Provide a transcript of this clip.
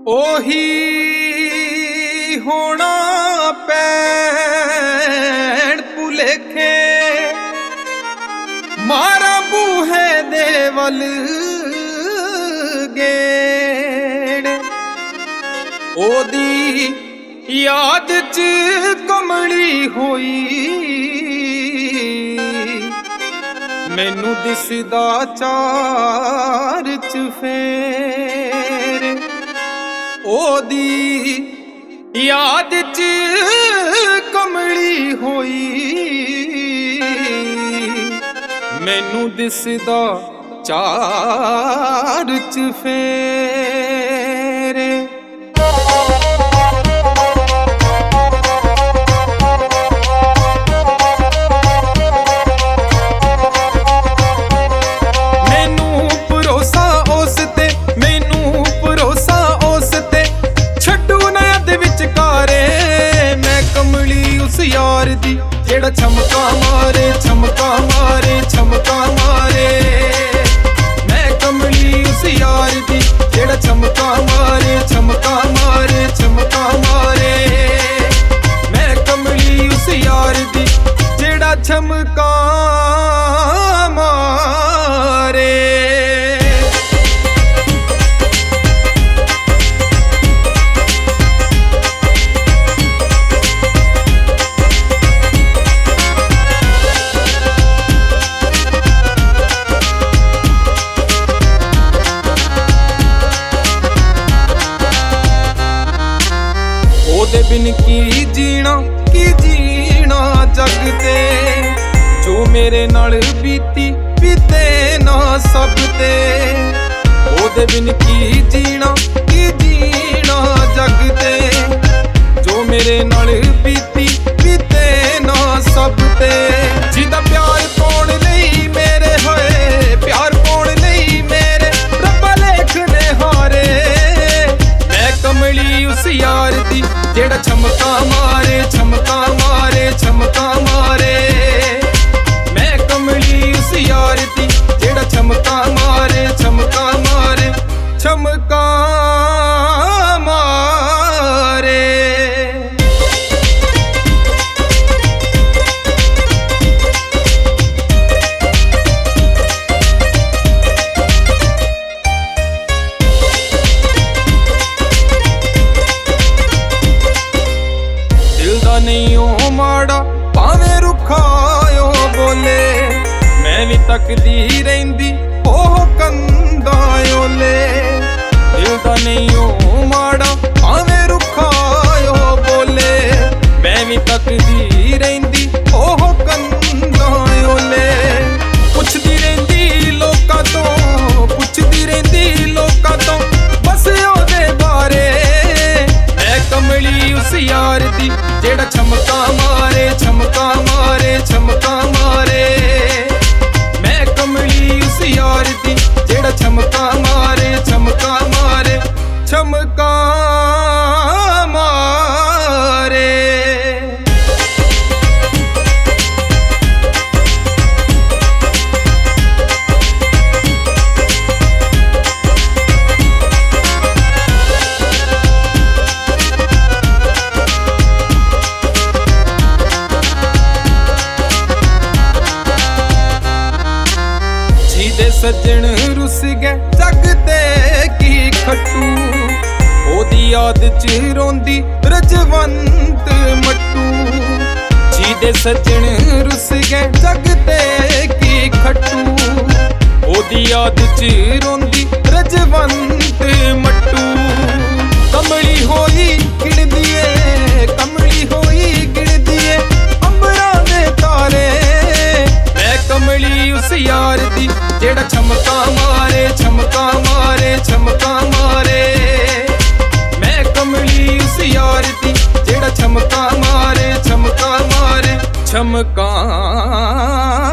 ओही होना पैण भुलेखे मारा बूहे दे वल गेड़ ओदी याद च कमली होई मैनू दिसदा चार चफेर ओदी याद च कमली होई मैनू दिसदा चार चफेर। यार दी जेड़ा छमका मारे छमका मारे छमका मारे मैं कमली उस यार दी जेड़ा छमका मारे छमका मारे छमका मारे मैं कमली उस यार दी जेड़ा छमका मारे। ओदे बिन की जीना जग ते जो मेरे नाल बीती बीते ना सब ते। ओदे बिन की जीना जग ते जो मेरे नाल बीती बीते ना सब ते। जिदा प्यार पाउण लई मेरे होए प्यार पाउण लई मेरे रब्बा लेखने हारे मैं कमली उस यार दी जेड़ा छमका मारे छमका मारे छमका मारे मैं कमली उस यार दी जेड़ा छमका मारे छमका मारे छमका मारे। नहीं ओ माड़ा भावें रुखायो बोले मैं भी तकदी रहिंदी ओह कंदा ओले। दिल दा नहीं ओ माड़ा भावें रुखायो बोले मैं भी तकदी रहिंदी ओह कंदा ओले। पुछदी रहिंदी लोकां तो पुछदी रहिंदी लोकां तो बस ओदे बारे मैं कमली उस यार दी जेड़ा छमका मारे छमका मारे छमका मारे मैं कमली उस यार दी जेड़ा छमका मारे छमका मारे छमका मारे। सज्जन रुस गए जग ते की खट्टू ओदी याद च रोंदी रजवंत मट्टू। जीदे सज्जन रुस गए जग ते की खट्टू ओदी याद च रोंदी रजवंत मट्टू। कमली होई गिण दिए कमली होई गिण दिए अंबरां दे तारे मैं कमली उस यार दी जेड़ा छमका मारे छमका मारे छमका मारे मैं कमली उस यार दी जेड़ा छमका मारे छमका मारे छमका